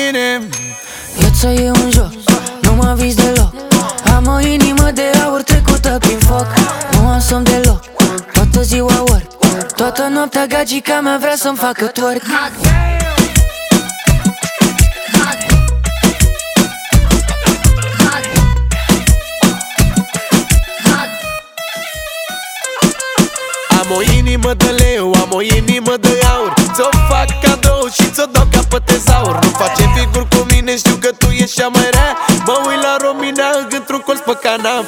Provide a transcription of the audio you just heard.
mine. Viața e un joc, nu mă vis deloc. Am o inimă de aur trecută prin foc. Nu am somn deloc, toată ziua work. Toată noaptea gagica mea vrea să-mi facă twerk. Am o inimă de leu, am o inimă de aur. Ți-o fac cadou și ți-o dau ca pe tezaur. Nu face figuri cu mine, știu că tu ești cea mai rea. Mă uit la Romina într-un colț pe canapea.